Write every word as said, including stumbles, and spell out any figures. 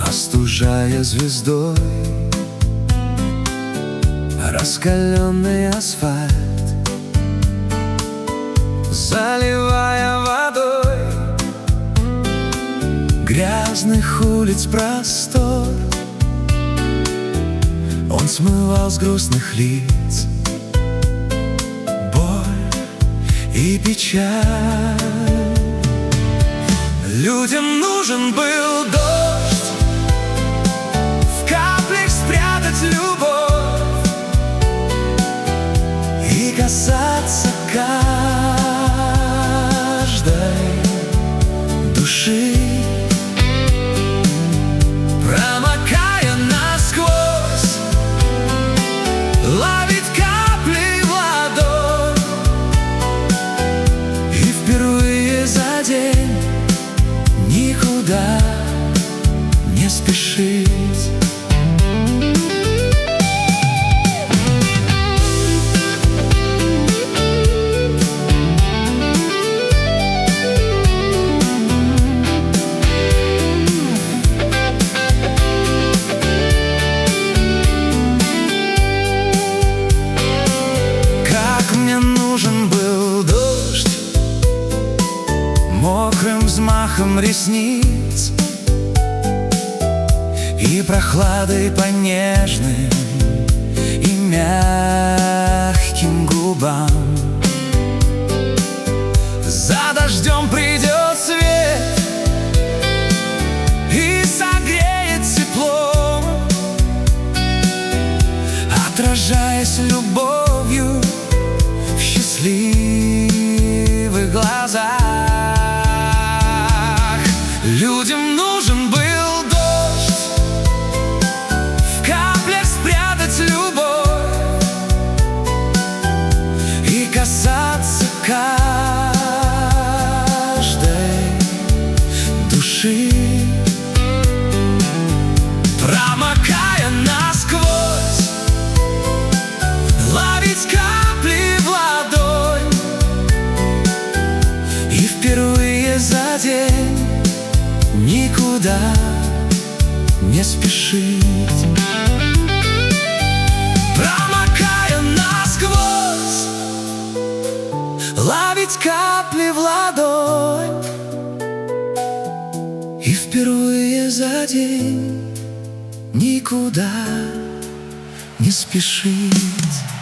остужая звездой раскаленный асфальт, заливая водой грязных улиц простор. Он смывал с грустных лиц боль и печаль. Людям нужен был дождь, в каплях спрятать любовь и касаться каждой души, промокая насквозь, ловить капли в ладонь и впервые за день никуда не спешить. Как мне нужен был дождь, мокрым взмахом ресниц и прохладой по нежным и мягким губам. За дождем придет свет и согреет теплом, отражаясь любовью в счастливых глазах. Людям нужен был дождь, в каплях спрятать любовь и касаться каждой души, промокая насквозь, ловить капли в ладонь и впервые за день никуда не спешить. Промокая насквозь, ловить капли в ладонь и впервые за день никуда не спешить.